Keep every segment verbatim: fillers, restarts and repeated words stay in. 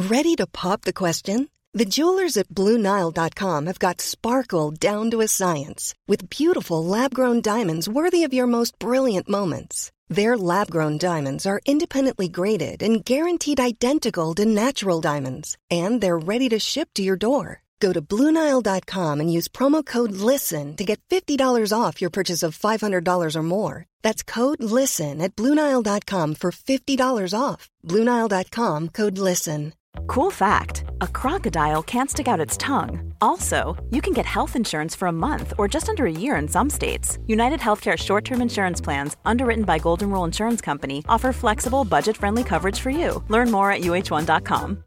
Ready to pop the question? The jewelers at Blue Nile dot com have got sparkle down to a science with beautiful lab-grown diamonds worthy of your most brilliant moments. Their lab-grown diamonds are independently graded and guaranteed identical to natural diamonds, and they're ready to ship to your door. Go to Blue Nile dot com and use promo code LISTEN to get fifty dollars off your purchase of five hundred dollars or more. That's code LISTEN at Blue Nile dot com for fifty dollars off. Blue Nile dot com, code LISTEN. Cool fact, a crocodile can't stick out its tongue. Also, you can get health insurance for a month or just under a year in some states. United Healthcare short-term insurance plans, underwritten by Golden Rule Insurance Company, offer flexible, budget-friendly coverage for you. Learn more at U H one dot com.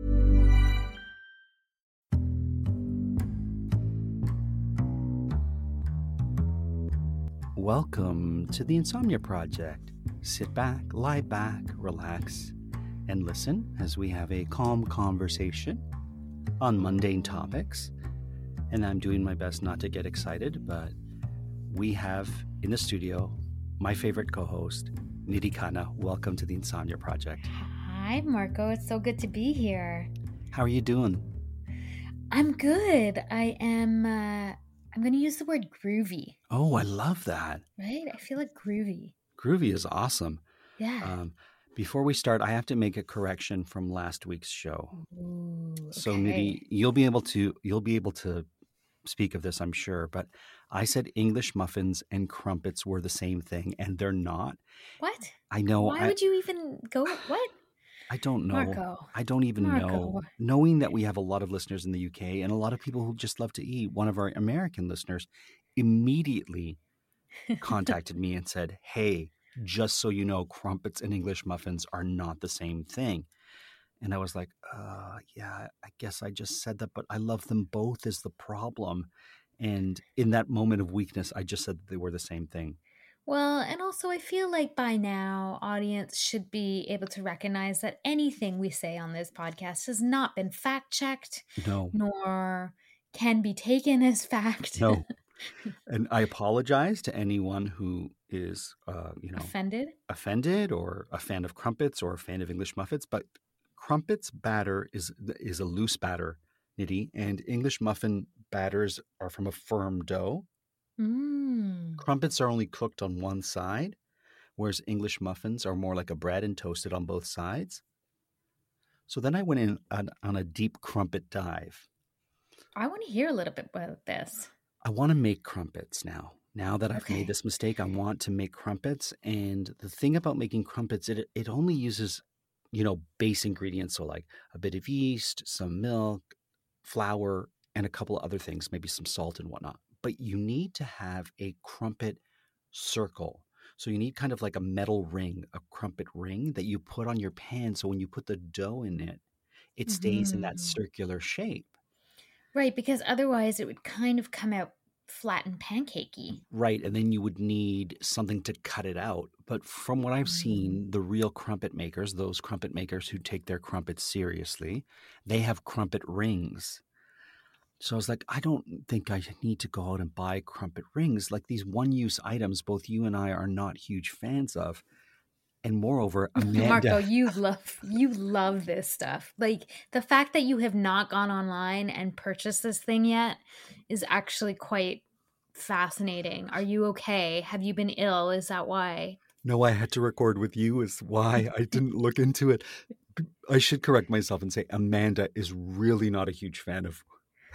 Welcome to the Insomnia Project. Sit back, lie back, relax, and listen as we have a calm conversation on mundane topics. And I'm doing my best not to get excited, but we have in the studio my favorite co-host, Nidhi Khanna. Welcome to the Insomnia Project. Hi, Marco. It's so good to be here. How are you doing? I'm good. I am, uh, I'm going to use the word groovy. Oh, I love that. Right? I feel like groovy. Groovy is awesome. Yeah. Um, Before we start, I have to make a correction from last week's show. Ooh, So, okay. Nidhi, you'll be able to you'll be able to speak of this, I'm sure. But I said English muffins and crumpets were the same thing, and they're not. What? I know. Why I, would you even go? What? I don't know. Marco. I don't even Marco. know. Knowing that we have a lot of listeners in the U K and a lot of people who just love to eat, one of our American listeners immediately contacted me and said, "Hey, just so you know, crumpets and English muffins are not the same thing." And I was like, uh, yeah, I guess I just said that, but I love them both is the problem. And in that moment of weakness, I just said that they were the same thing. Well, and also I feel like by now, audience should be able to recognize that anything we say on this podcast has not been fact-checked, No, nor can be taken as fact. no. And I apologize to anyone who is, uh, you know, Offended? offended or a fan of crumpets or a fan of English muffins, but crumpets batter is is a loose batter, Nidhi, and English muffin batters are from a firm dough. Mm. Crumpets are only cooked on one side, whereas English muffins are more like a bread and toasted on both sides. So then I went in on, on a deep crumpet dive. I want to hear a little bit about this. I want to make crumpets now. Now that I've Okay. made this mistake, I want to make crumpets. And the thing about making crumpets, it it only uses, you know, base ingredients. So like a bit of yeast, some milk, flour, and a couple of other things, maybe some salt and whatnot. But you need to have a crumpet circle. So you need kind of like a metal ring, a crumpet ring that you put on your pan. So when you put the dough in it, it stays in that Mhm. circular shape. Right, because otherwise it would kind of come out flat and pancakey. Right. And then you would need something to cut it out. But from what I've Mm. seen, the real crumpet makers, those crumpet makers who take their crumpets seriously, they have crumpet rings. So I was like, I don't think I need to go out and buy crumpet rings. Like these one-use items, both you and I are not huge fans of. And moreover, Amanda... Marco, you love you love this stuff. Like the fact that you have not gone online and purchased this thing yet is actually quite fascinating. Are you okay? Have you been ill? Is that why? No, I had to record with you is why I didn't look into it. I should correct myself and say Amanda is really not a huge fan of,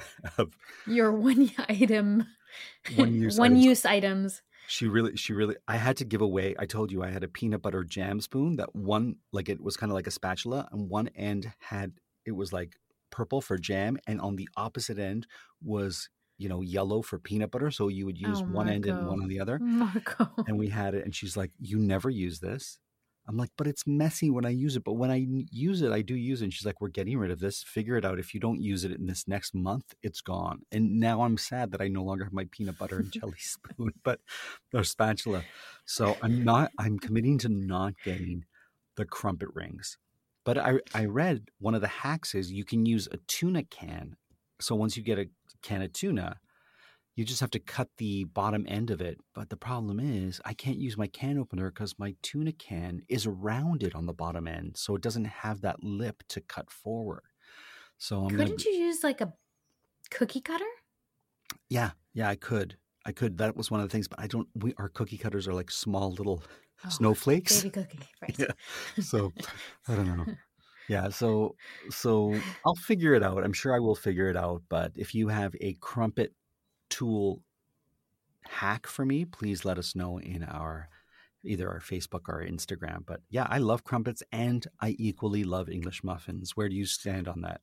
of Your one item, one-use one items. use items. She really, she really, I had to give away, I told you I had a peanut butter jam spoon that one, like it was kind of like a spatula and one end had, it was like purple for jam and on the opposite end was, you know, yellow for peanut butter. So you would use Oh, one end and Marco. one on the other. Marco. And we had it and she's like, you never use this. I'm like, but it's messy when I use it. But when I n- use it, I do use it. And she's like, we're getting rid of this. Figure it out. If you don't use it in this next month, it's gone. And now I'm sad that I no longer have my peanut butter and jelly spoon, but or spatula. So I'm not, I'm committing to not getting the crumpet rings. But I, I read one of the hacks is you can use a tuna can. So once you get a can of tuna, You just have to cut the bottom end of it. But the problem is I can't use my can opener because my tuna can is rounded on the bottom end. So it doesn't have that lip to cut forward. So I'm Couldn't gonna, you use like a cookie cutter? yeah, yeah, I could. I could. That was one of the things, but I don't, we, our cookie cutters are like small little Oh, snowflakes. baby cookie, right? Yeah. So I don't know. Yeah. So, so I'll figure it out. I'm sure I will figure it out. But if you have a crumpet tool hack for me, please let us know in our either our Facebook or our Instagram. But yeah, I love crumpets and I equally love English muffins. Where do you stand on that?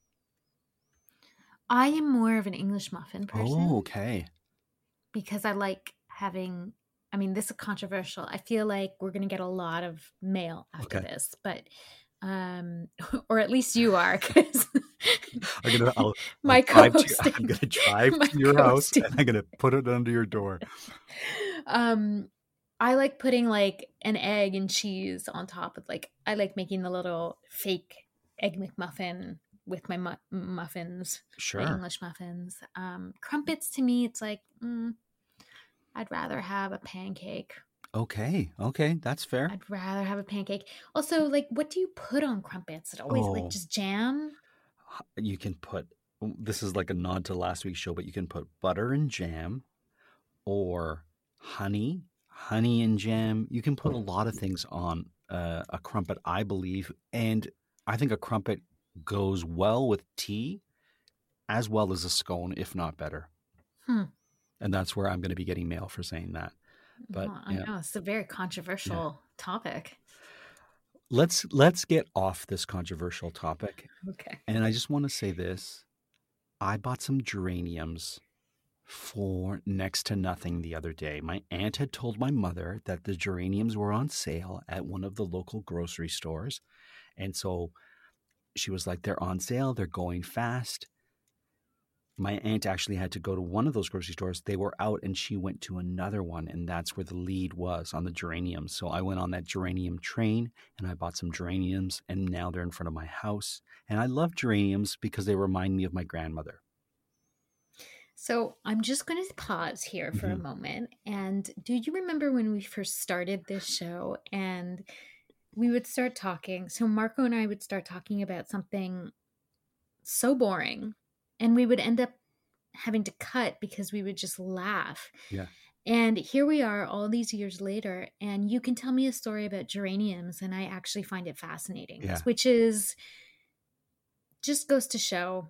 I am more of an English muffin person Oh, okay. because I like having, I mean, this is controversial. I feel like we're going to get a lot of mail after Okay. this, but, um, or at least you are, because I'm gonna, I'll, my I'll drive to, co-hosting. I'm gonna drive my to your house co-hosting. and I'm gonna put it under your door. Um, I like putting like an egg and cheese on top of like, I like making the little fake egg McMuffin with my mu- muffins, my Sure. English muffins. Um, crumpets to me, it's like, mm, I'd rather have a pancake. Okay. Okay. That's fair. I'd rather have a pancake. Also, like, what do you put on crumpets? It always Oh. like just jam. You can put, this is like a nod to last week's show, but you can put butter and jam or honey, honey and jam. You can put a lot of things on uh, a crumpet, I believe. And I think a crumpet goes well with tea as well as a scone, if not better. Hmm. And that's where I'm going to be getting mail for saying that. But Well, I yeah. know it's a very controversial topic. Let's let's get off this controversial topic. Okay. And I just want to say this. I bought some geraniums for next to nothing the other day. My aunt had told my mother that the geraniums were on sale at one of the local grocery stores. And so she was like, they're on sale. They're going fast. My aunt actually had to go to one of those grocery stores. They were out and she went to another one. And that's where the lead was on the geraniums. So I went on that geranium train and I bought some geraniums and now they're in front of my house. And I love geraniums because they remind me of my grandmother. So I'm just going to pause here for Mhm. a moment. And do you remember when we first started this show and we would start talking? So Marco and I would start talking about something so boring and we would end up having to cut because we would just laugh. Yeah. And here we are all these years later, and you can tell me a story about geraniums, and I actually find it fascinating, Yeah. which is just goes to show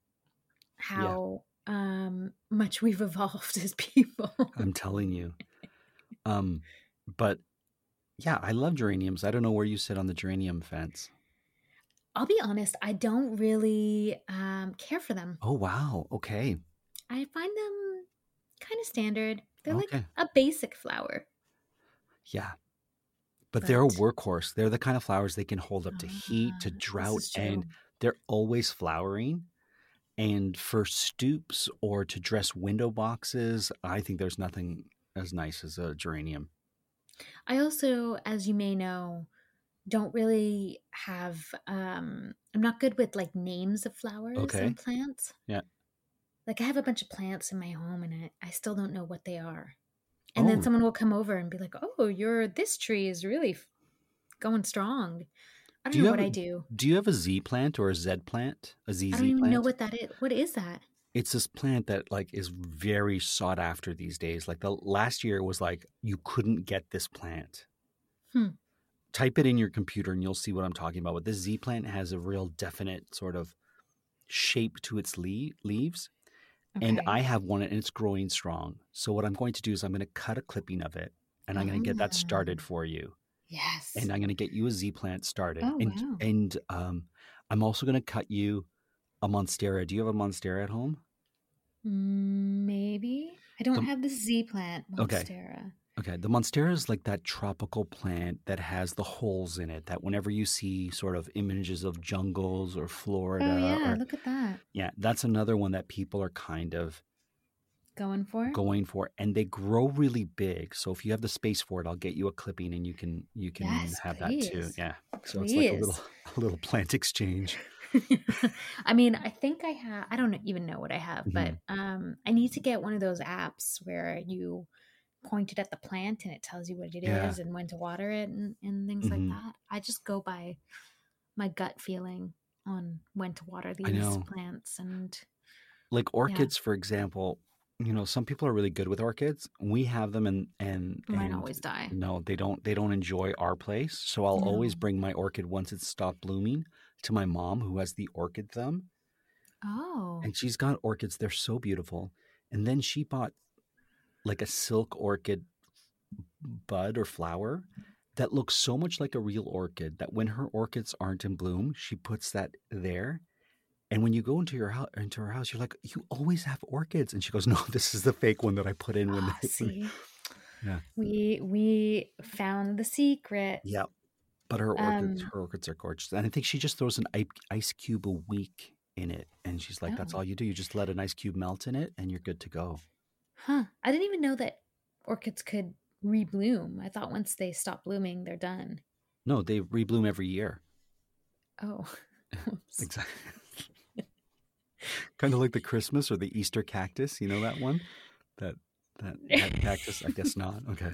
how um, much we've evolved as people. I'm telling you. Um, but yeah, I love geraniums. I don't know where you sit on the geranium fence. I'll be honest, I don't really um, care for them. Oh, wow. Okay. I find them kind of standard. They're like Okay. a basic flower. Yeah. But they're a But- workhorse. They're the kind of flowers they can hold up to heat, to Ah, this drought, is true. and they're always flowering. And for stoops or to dress window boxes, I think there's nothing as nice as a geranium. I also, as you may know, don't really have, um, I'm not good with like names of flowers Okay. and plants. Yeah. Like I have a bunch of plants in my home and I, I still don't know what they are. And then Oh. someone will come over and be like, oh, your, this tree is really f- going strong. I don't Do you know have what a- I do. Do you have a Z plant or a Z plant? A Z Z I don't even plant? know what that is. What is that? It's this plant that like is very sought after these days. Like the last year it was like you couldn't get this plant. Hmm. Type it in your computer and you'll see what I'm talking about. But this Z plant has a real definite sort of shape to its le- leaves. And Okay. I have one and it's growing strong. So what I'm going to do is I'm going to cut a clipping of it and I'm going to get that started Ah. for you. Yes. And I'm going to get you a Z plant started. Oh, and wow. and um, I'm also going to cut you a monstera. Do you have a monstera at home? Mm, Maybe. I don't The- have the Z plant, Okay. Monstera. Okay, the monstera is like that tropical plant that has the holes in it that whenever you see sort of images of jungles or Florida, Oh, yeah. or, Look at that. yeah, that's another one that people are kind of Going for it? going for, and they grow really big. So if you have the space for it, I'll get you a clipping and you can you can Yes, have that too. please. Yeah, so it's like a Please. little a little plant exchange. I mean, I think I have, I don't even know what I have, but Mhm. um, I need to get one of those apps where you point it at the plant and it tells you what it Yeah. is and when to water it and, and things like hmm that. I just go by my gut feeling on when to water I these know. plants. And Like yeah, orchids, for example, you know, some people are really good with orchids. We have them and and mine and always die. no, they don't they don't enjoy our place. So I'll always No. bring my orchid once it's stopped blooming to my mom who has the orchid thumb. Oh, And she's got orchids. They're so beautiful. And then she bought like a silk orchid bud or flower that looks so much like a real orchid that when her orchids aren't in bloom, she puts that there. And when you go into your house, into her house, you're like, you always have orchids. And she goes, no, this is the fake one that I put in when oh, they. When, see, yeah, we we found the secret. yeah. But her orchids, Um, her orchids are gorgeous. And I think she just throws an i- ice cube a week in it, and she's like, that's oh, all you do. You just let an ice cube melt in it, and you're good to go. huh. I didn't even know that orchids could rebloom. I thought once they stop blooming, they're done. No, they rebloom every year. Oh, oops. Exactly. Kind of like the Christmas or the Easter cactus. You know that one? That that that cactus? I guess not. Okay.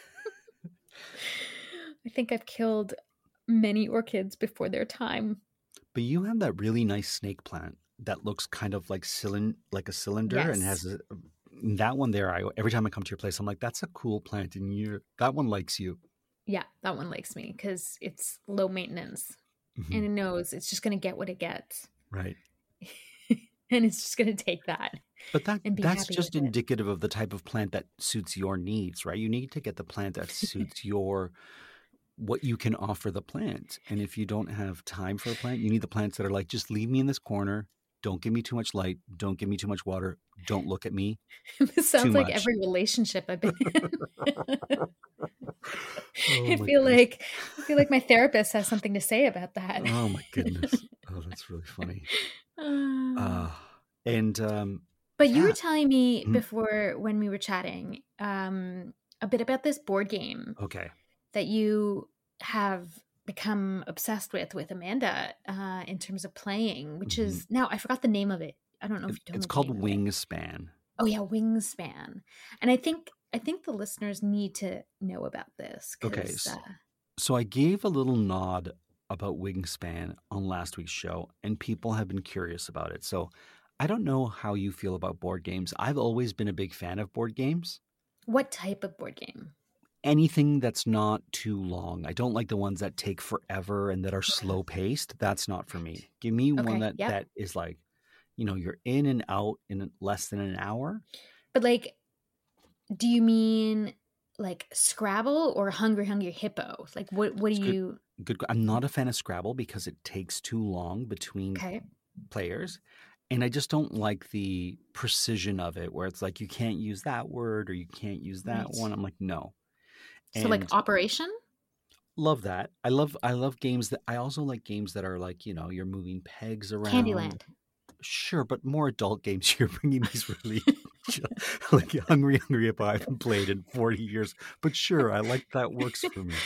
I think I've killed many orchids before their time. But you have that really nice snake plant that looks kind of like cylind like a cylinder and Yes. has a that one there. I every time I come to your place, I'm like, that's a cool plant, and you that one likes you. Yeah, that one likes me because it's low maintenance and Mhm. it knows it's just going to get what it gets. Right. And it's just going to take that But that and be that's happy just with it. indicative of the type of plant that suits your needs, right? You need to get the plant that suits your what you can offer the plant. And if you don't have time for a plant, you need the plants that are like, just leave me in this corner. Don't give me too much light. Don't give me too much water. Don't look at me This too sounds like much. every relationship I've been in. Oh I my feel goodness. like I feel like my therapist has something to say about that. Oh my goodness. Oh, that's really funny. Uh, Uh, and um, but you were yeah. telling me Mhm. before when we were chatting um, a bit about this board game Okay. that you have become obsessed with with Amanda uh, in terms of playing, which hmm is now I forgot the name of it. I don't know if It, you told it's me the called name of it. Wingspan. Oh yeah, Wingspan. And I think I think the listeners need to know about this Okay. because s- uh, So I gave a little nod about Wingspan on last week's show, and people have been curious about it. So I don't know how you feel about board games. I've always been a big fan of board games. what type of board game? Anything that's not too long. I don't like the ones that take forever and that are Okay. slow paced. That's not for Right. me. Give me one Okay. that Yep. that is like, you know, you're in and out in less than an hour. But like, do you mean like Scrabble or Hungry Hungry Hippo? Like, what what do It's good. you? Good. I'm not a fan of Scrabble because it takes too long between Okay. players. And I just don't like the precision of it where it's like you can't use that word or you can't use that Right. one. I'm like, no. So like And Operation? love that. I love I love games that I also like games that are like, you know, you're moving pegs around. Candyland. Sure, but more adult games. You're bringing these really like Hungry Hungry Hippo I haven't played in forty years. But sure, I like that works for me.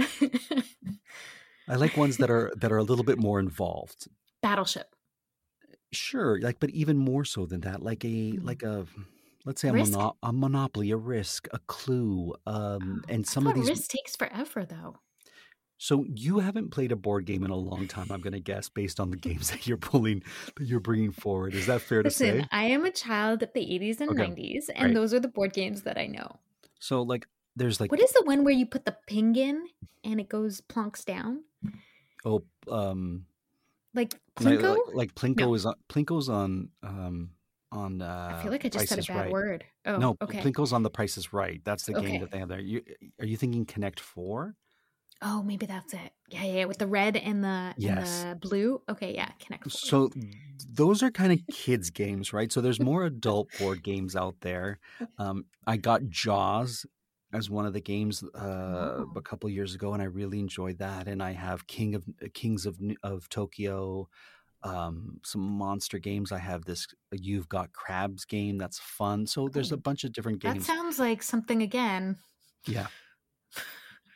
I like ones that are that are a little bit more involved. Battleship. Sure, like, but even more so than that, like a Mm. like a let's say a Risk? mono a Monopoly, a Risk, a Clue, um, Oh, and I some of thought these. Risk takes forever though. So you haven't played a board game in a long time, I'm going to guess, based on the games that you're pulling that you're bringing forward. Is that fair to Listen, say? I am a child of the eighties and Okay, nineties, and great. those are the board games that I know. So like, there's like What is the one where you put the ping in and it goes plonks down? oh um Like like Plinko? like, like Plinko No. is on Plinko's on um on I uh feel like I just Price said a is bad Right. word. Oh, No, okay. Plinko's on the Price is Right. That's the game Okay. that they have there. You are you thinking Connect Four? Oh, maybe that's it. Yeah, yeah, yeah, with the red and the Yes. and the blue. Okay, yeah, Connect Four. So those are kind of kids games, right? So there's more adult board games out there. Um, I got Jaws as one of the games uh, Oh. a couple years ago, and I really enjoyed that. And I have King of Kings of of Tokyo, um, some monster games. I have this You've Got Crabs game that's fun. So there's a Oh, bunch of different that games. sounds like something again. Yeah.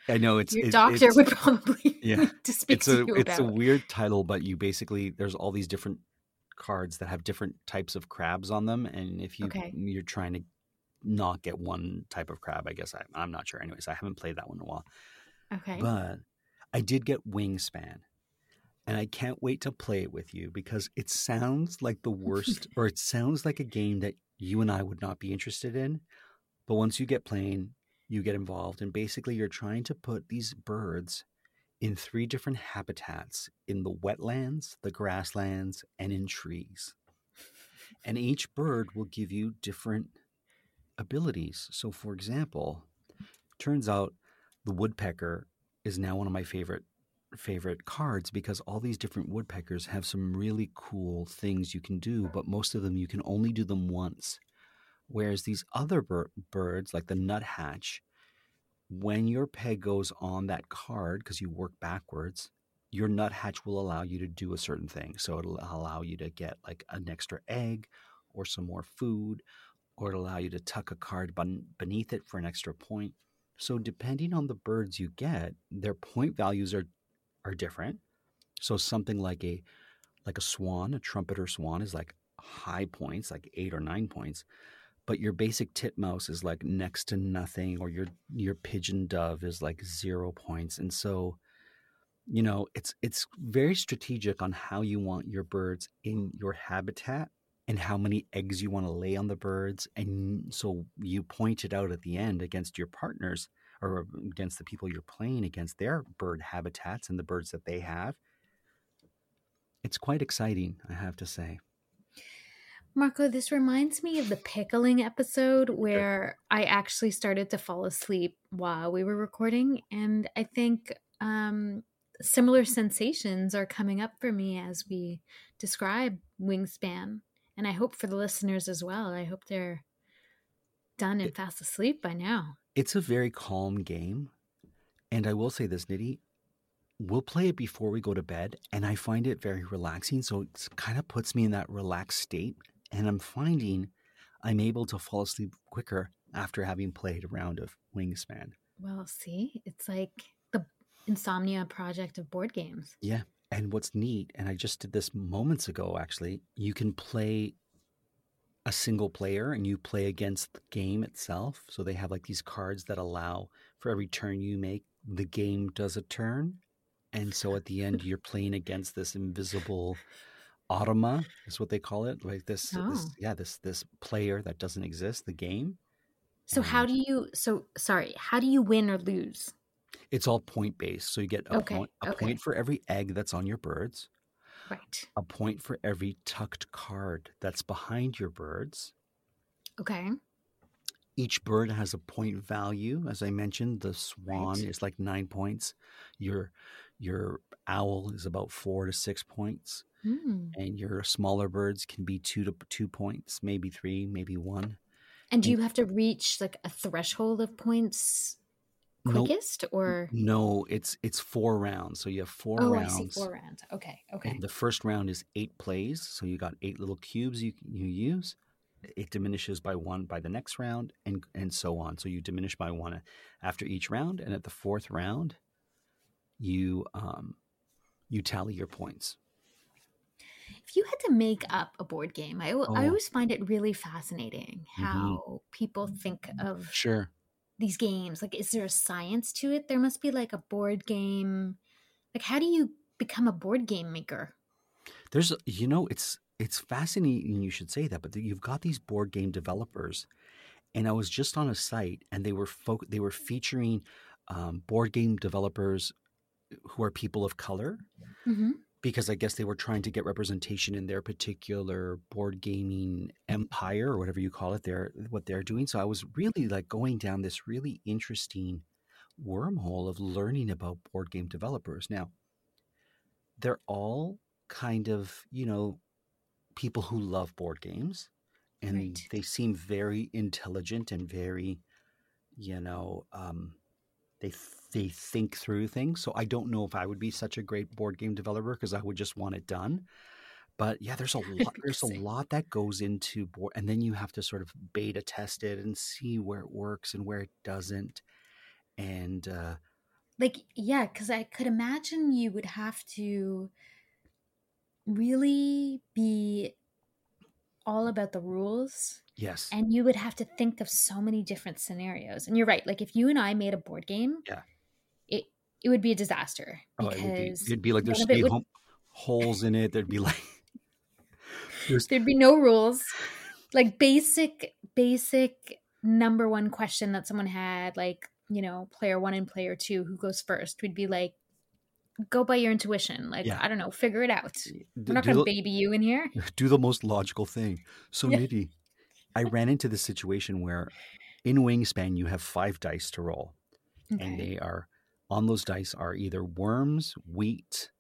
I know it's Your it, doctor it's would probably yeah. need to speak It's to a you it's a about. weird title, but you basically there's all these different cards that have different types of crabs on them, and if you Okay. you're trying to not get one type of crab, I guess I, I'm not sure. Anyways, I haven't played that one in a while, Okay. but I did get Wingspan, and I can't wait to play it with you because it sounds like the worst, or it sounds like a game that you and I would not be interested in. But once you get playing, you get involved, and basically you're trying to put these birds in three different habitats in the wetlands, the grasslands, and in trees. And each bird will give you different abilities. So, for example, turns out the woodpecker is now one of my favorite favorite cards because all these different woodpeckers have some really cool things you can do, but most of them you can only do them once. Whereas these other bir- birds, like the nuthatch, when your peg goes on that card, because you work backwards, your nuthatch will allow you to do a certain thing. So it'll allow you to get like an extra egg or some more food, or it'll allow you to tuck a card bun- beneath it for an extra point. So depending on the birds you get, their point values are are different. So something like a like a swan, a trumpeter swan is like high points, like eight or nine points. But your basic titmouse is like next to nothing, or your your pigeon dove is like zero points. And so, you know, it's it's very strategic on how you want your birds in your habitat and how many eggs you want to lay on the birds. And so you point it out at the end against your partners or against the people you're playing against, their bird habitats and the birds that they have. It's quite exciting, I have to say. Marco, this reminds me of the pickling episode Sure. where I actually started to fall asleep while we were recording. And I think um, similar sensations are coming up for me as we describe Wingspan. And I hope for the listeners as well. I hope they're done and It, fast asleep by now. it's a very calm game. And I will say this, Nidhi, we'll play it before we go to bed, and I find it very relaxing. So it kind of puts me in that relaxed state. And I'm finding I'm able to fall asleep quicker after having played a round of Wingspan. Well, see, it's like the Insomnia project of board games. Yeah. And what's neat, and I just did this moments ago, actually, you can play a single player and you play against the game itself. So they have like these cards that allow for every turn you make, the game does a turn. And so at the end, you're playing against this invisible automa, is what they call it. Like this, Oh. this yeah, this this player that doesn't exist, the game. So how And do you, so sorry, how do you win or lose? it's all point based. So you get a Okay, point a okay. point for every egg that's on your birds, Right. a point for every tucked card that's behind your birds. Okay. Each bird has a point value. As I mentioned, the swan Right. is like nine points. Your your owl is about four to six points. Hmm. And your smaller birds can be two to two points, maybe three, maybe one. And do And you have to reach like a threshold of points no, quickest or? no, it's it's four rounds. So you have four Oh, I rounds. see. Four rounds. Okay. Okay. And the first round is eight plays. So you got eight little cubes you you use. It diminishes by one by the next round, and and so on. So you diminish by one after each round, and at the fourth round, you um you tally your points. If you had to make up a board game, I, I Oh, always find it really fascinating hmm how people think of sure. these games. Like, is there a science to it? There must be like a board game. Like, how do you become a board game maker? There's, you know, it's it's fascinating you should say that, but you've got these board game developers, and I was just on a site, and they were folk, they were featuring um, board game developers who are people of color, Mm-hmm. because I guess they were trying to get representation in their particular board gaming empire or whatever you call it. They're what they're doing. So I was really like going down this really interesting wormhole of learning about board game developers. Now, they're all kind of, you know, people who love board games, and Right. they seem very intelligent and very, you know, um, they they think through things. So I don't know if I would be such a great board game developer because I would just want it done. But yeah, there's a lot there's a Same. lot that goes into board, and then you have to sort of beta test it and see where it works and where it doesn't. And uh, like, yeah, because I could imagine you would have to really be all about the rules. Yes. And you would have to think of so many different scenarios. And you're right. Like if you and I made a board game, Yeah. it it would be a disaster Oh, it would be. because It'd be like there's none of it three would, hom- holes in it. There'd be like there's there'd be no rules. Like basic, basic number one question that someone had, like, you know, player one and player two, who goes first, would be like, go by your intuition. Like, yeah. I don't know, figure it out. D- We're not do going to the- baby you in here. do the most logical thing. So Yeah. Nidhi, I ran into this situation where in Wingspan you have five dice to roll, and Okay. they are on those dice are either worms, wheat,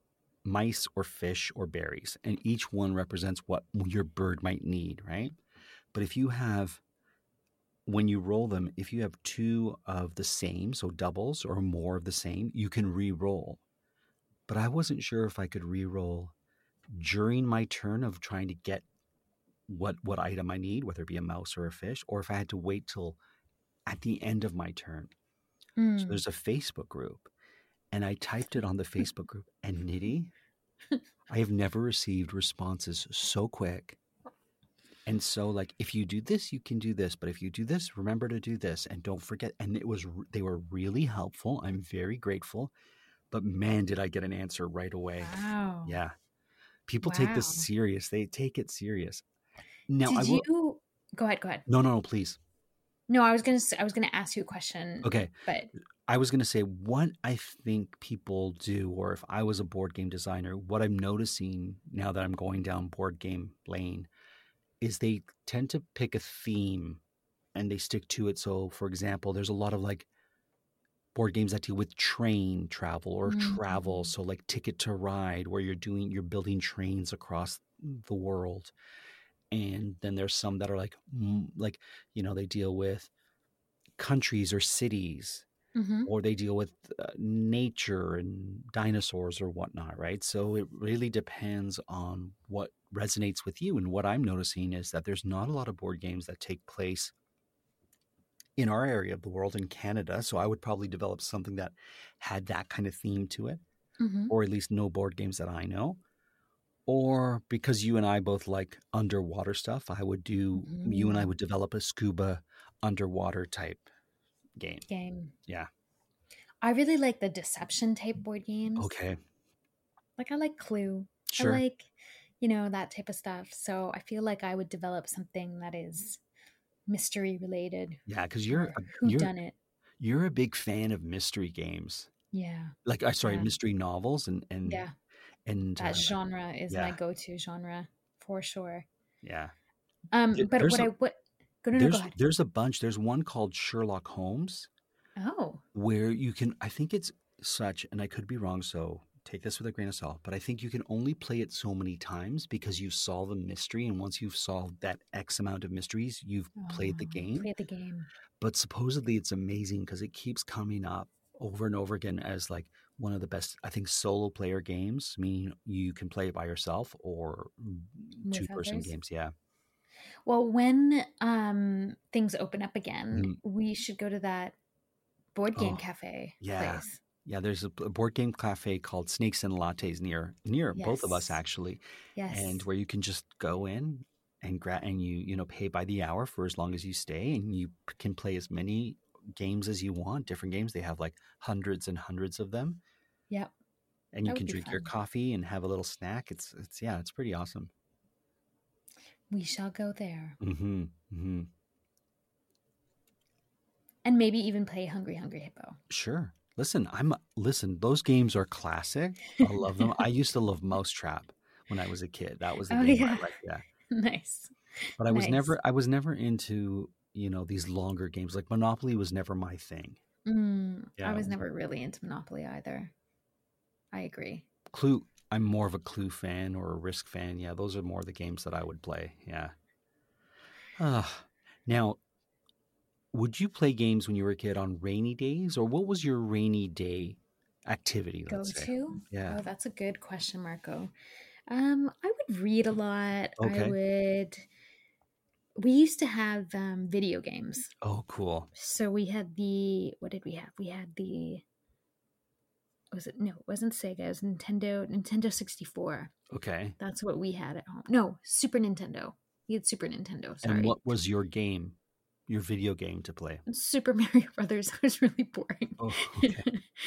mice, or fish, or berries, and each one represents what your bird might need, right? But if you have when you roll them, if you have two of the same, so doubles or more of the same, you can re-roll. But I wasn't sure if I could re-roll during my turn of trying to get what what item I need, whether it be a mouse or a fish, or if I had to wait till at the end of my turn. So Mm. there's a Facebook group, and I typed it on the Facebook group, and Nidhi, I have never received responses so quick. And so, like, if you do this, you can do this. But if you do this, remember to do this, and don't forget. And it was they were really helpful. I'm very grateful. But man, did I get an answer right away? Wow. Yeah, people take this Wow. serious. They take it serious. Now, I Did will. you go ahead? Go ahead. No, no, no, please. No, I was gonna. s- I was gonna ask you a question. Okay. But I was going to say what I think people do, or if I was a board game designer, what I'm noticing now that I'm going down board game lane is they tend to pick a theme and they stick to it. So, for example, there's a lot of like board games that deal with train travel or travel. Mhm. So, like Ticket to Ride, where you're doing, you're building trains across the world. And then there's some that are like, mm, like, you know, they deal with countries or cities, Mhm. or they deal with uh, nature and dinosaurs or whatnot, right? So it really depends on what resonates with you. And what I'm noticing is that there's not a lot of board games that take place in our area of the world, in Canada. So I would probably develop something that had that kind of theme to it, Mhm. or at least no board games that I know. Or because you and I both like underwater stuff, I would do, you and I Mm. would develop a scuba underwater type game. Game. Yeah. I really like the deception type board games. Okay. Like I like Clue. Sure. I like, you know, that type of stuff. So I feel like I would develop something that is mystery related. Yeah, because you're Or a, who you're done it. you're a big fan of mystery games, Yeah. like I sorry, Yeah. mystery novels, and and Yeah. and That uh, genre is my yeah, go-to genre for sure. yeah. Um, There- but There's what a I what go no no go there's ahead. there's a bunch. There's one called Sherlock Holmes Oh. where you can. I think it's such, and I could be wrong, so take this with a grain of salt. But I think you can only play it so many times because you solve a mystery, and once you've solved that X amount of mysteries, you've played the Oh, game. play the game. But supposedly it's amazing because it keeps coming up over and over again as like one of the best, I think, solo player games, meaning you can play it by yourself or two With person others. games. Yeah. Well, when um things open up again, Mhm. we should go to that board game Oh, cafe yeah. place. Yeah. There's a, a board game cafe called Snakes and Lattes near, near both of us Yes. actually. Yes. And where you can just go in and grab, and you, you know, pay by the hour for as long as you stay, and you p- can play as many games as you want, different games. They have like hundreds and hundreds of them. Yep. And you That can would be drink your fun. coffee and have a little snack. It's, it's, yeah, it's pretty awesome. We shall go there. Mm-hmm. Mm-hmm. And maybe even play Hungry Hungry Hippo. Sure. Listen, I'm listen, those games are classic. I love them. I used to love Mousetrap when I was a kid. That was the Oh game yeah. I liked, yeah. Nice. But I was Nice. never I was never into, you know, these longer games. Like Monopoly was never my thing. Mm, Yeah. I it was was- never really into Monopoly either. I agree. Clue, I'm more of a Clue fan or a Risk fan. Yeah, those are more the games that I would play. Yeah. Ah. Now, would you play games when you were a kid on rainy days, or what was your rainy day activity, Go let's say? to? Yeah. Oh, that's a good question, Marco. Um, I would read a lot. I Okay. would. We used to have um, video games. Oh, cool. So we had the, what did we have? We had the was it? No, it wasn't Sega. It was Nintendo, Nintendo sixty-four. Okay. That's what we had at home. No, Super Nintendo. We had Super Nintendo. Sorry. And what was your game, your video game to play? Super Mario Brothers. It was really boring. Oh, okay.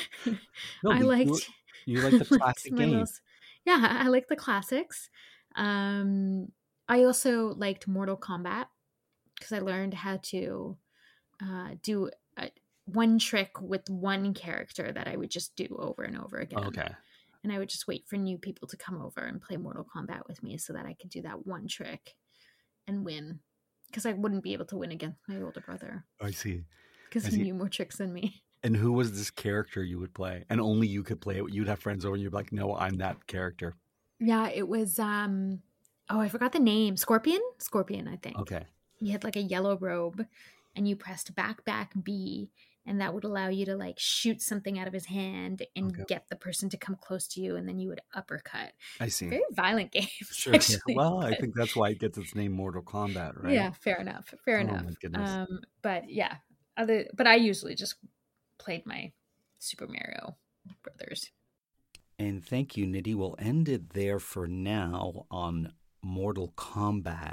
No, I you, liked. you like the I liked classic my games. little- yeah, I like the classics. Um, I also liked Mortal Kombat because I learned how to uh, do a, one trick with one character that I would just do over and over again. Okay. And I would just wait for new people to come over and play Mortal Kombat with me so that I could do that one trick and win. Because I wouldn't be able to win against my older brother. I see. Because I he see. knew more tricks than me. And who was this character you would play? And only you could play it. You'd have friends over and you'd be like, no, I'm that character. Yeah, it was, um, oh, I forgot the name. Scorpion? Scorpion, I think. Okay. He had like a yellow robe and you pressed back, back, B. And that would allow you to like shoot something out of his hand and Okay. get the person to come close to you. And then you would uppercut. I see. Very violent games. Sure. Actually, Well, I but- think that's why it gets its name Mortal Kombat, right? Yeah, fair enough. Fair Oh, enough. my goodness. Um, but yeah, other. But I usually just played my Super Mario Brothers. And thank you, Nidhi. We'll end it there for now on Mortal Kombat.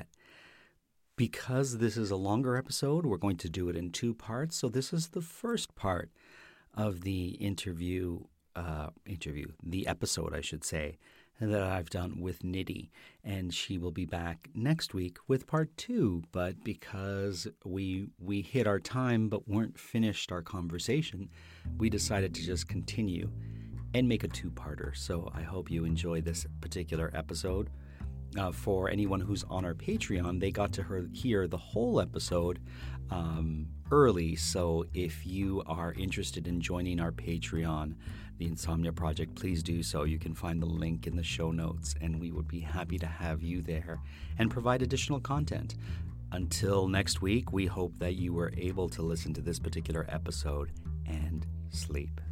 Because this is a longer episode, we're going to do it in two parts. So this is the first part of the interview, uh, interview, the episode, I should say, that I've done with Nidhi. And she will be back next week with part two. But because we we hit our time but weren't finished our conversation, we decided to just continue and make a two-parter. So I hope you enjoy this particular episode. Uh, for anyone who's on our Patreon, they got to her- hear the whole episode um, early. So if you are interested in joining our Patreon, The Insomnia Project, please do so. You can find the link in the show notes, and we would be happy to have you there and provide additional content. Until next week, we hope that you were able to listen to this particular episode and sleep.